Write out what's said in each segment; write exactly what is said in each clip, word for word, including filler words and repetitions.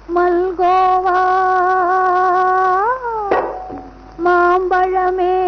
மல்கோவா மாம்பழமே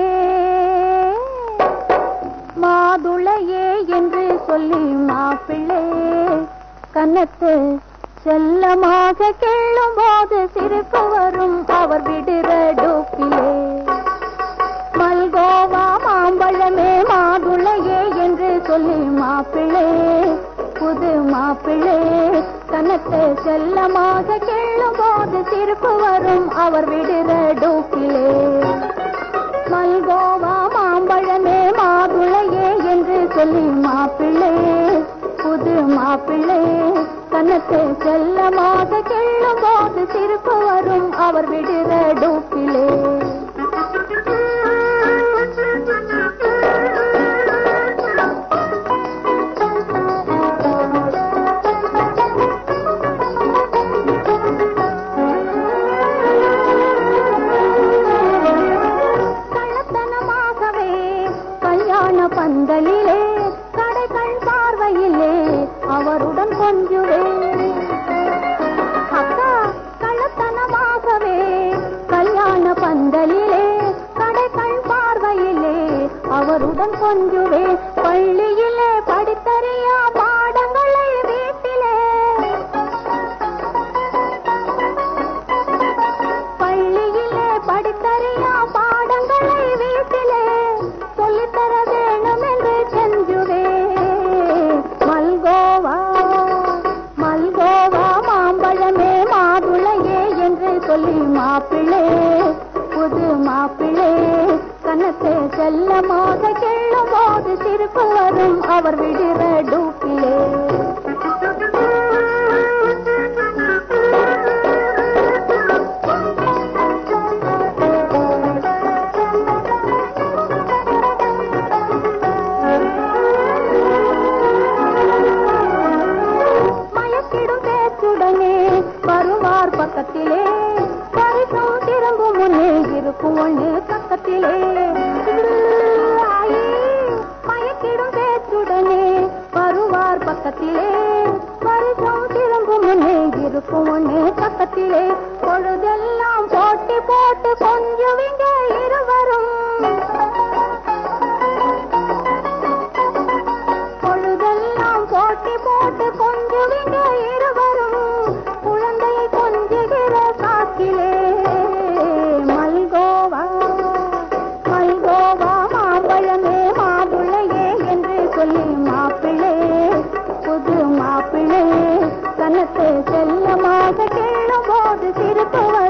மாதுளையே என்று சொல்லி மாப்பிள்ளை கன்னத்து செல்லமாக கிள்ளும் போது சிரிப்பு வரும் அவர் விடுற டூப்பிலே. மல்கோவா மாம்பழமே மாதுளையே என்று சொல்லி மாப்பிள்ளை புது மாப்பிள்ளை கன்னத்து செல்லமாக கிள்ளும் போது சிரிப்பு வரும் அவர் விடுற டூப்பிலே. மல்கோவா மாம்பழமே மாதுளையே என்று சொல்லி மாப்பிள்ளை புது மாப்பிள்ளை கன்னத்தை செல்லமாக கிள்ளும் போது சிரிப்பு வரும் அவர் விடுற டூப்பிலே. கள்ளத்தனமாகவே கல்யாண பந்தலிலே கடைகள் பார்வையிலே அவருடன் கொஞ்சுவே. அக்கா கள்ளத்தனமாகவே கல்யாண பந்தலிலே கடைகள் பார்வையிலே அவருடன் கொஞ்சுவே. பள்ளியிலே படித்தறியா பாடங்களை வீட்டிலே பள்ளியிலே படித்தறியா பாடங்களை வீட்டிலே சொல்லித்தர வேணும் என்று செஞ்சுவே. மல்கோவா மல்கோவா மாம்பழமே மாதுளையே என்று சொல்லி மாப்பிள்ளை புது மாப்பிள்ளை கன்னத்தை செல்லமாக கிள்ளும் போது சிரிப்பு வரும் அவர் விடுற டூப்பிலே. மயக்கிடும் பேச்சுடனே வருவார் பக்கத்திலே பரிசும் திரும்பும் முன்னே இருக்கும் ஒண்ணு பக்கத்திலே. மயக்கிடும் பேச்சுடனே வருவார் பக்கத்திலே பரிசும் திரும்பும் முன்னே இருக்கும் ஒண்ணு பக்கத்திலே. பொழுதெல்லாம் போட்டி போட்டு கொஞ்சுவிங்க இருவரும் பொழுதெல்லாம் போட்டி போட்டு கொஞ்சுவிங்க இருவரும் குழந்தையை கொஞ்சுகிற சாக்கிலே. மல்கோவா மல்கோவா மாம்பழமே மாதுளையே என்று சொல்லி மாப்பிள்ளை புது மாப்பிள்ளை கன்னத்தை செல்லமாக கிள்ளும் போது சிரிப்பு